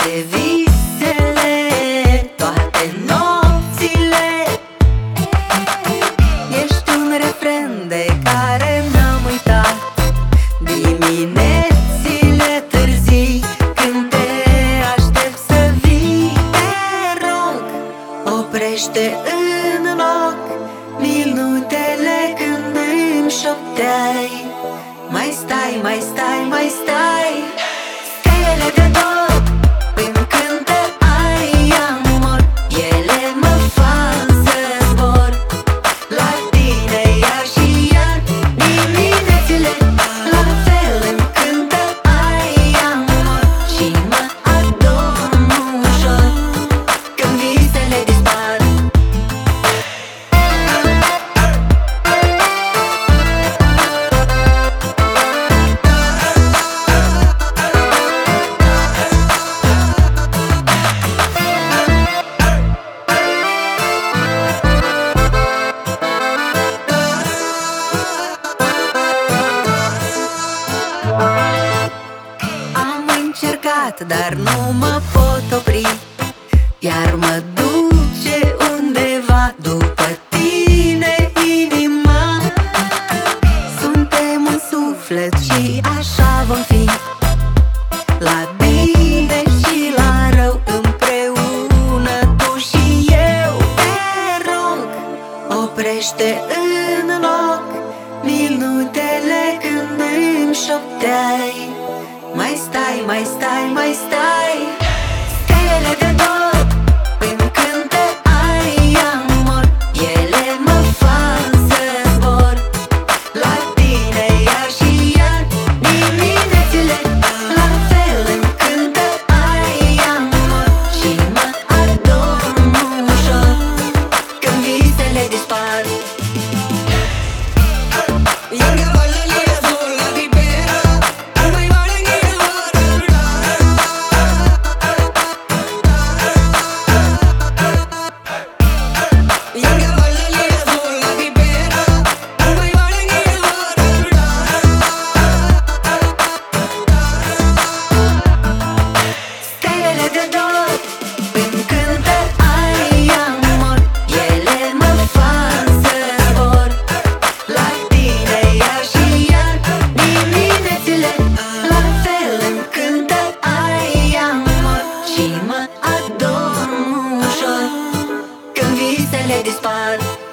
toate visele, toate nopțile. Ești un refren de care n-am uitat diminețile târzii, când te aștept să vii. Te rog, oprește în loc minutele când îmi șopteai: mai stai, mai stai, mai stai. Stelele de tot îmi cântă ai amor, ele mă fac să zbor la tine iar și iar. Diminețile la fel îmi cântă ai amor și mă adorm ușor când visele dispar. Dar nu mă pot opri, iar mă duce undeva după tine inima. Suntem un suflet și așa vom fi, la bine și la rău împreună, tu și eu. Te rog, oprește în loc minutele când îmi șopteai: mai stai, mai stai, mai stai. Stelele de tot îmi cântă ai amor, ele mă fac să zbor la tine iar și iar. Diminețile la fel îmi cântă ai amor și mă adorm ușor când visele dispar. Visele dispar.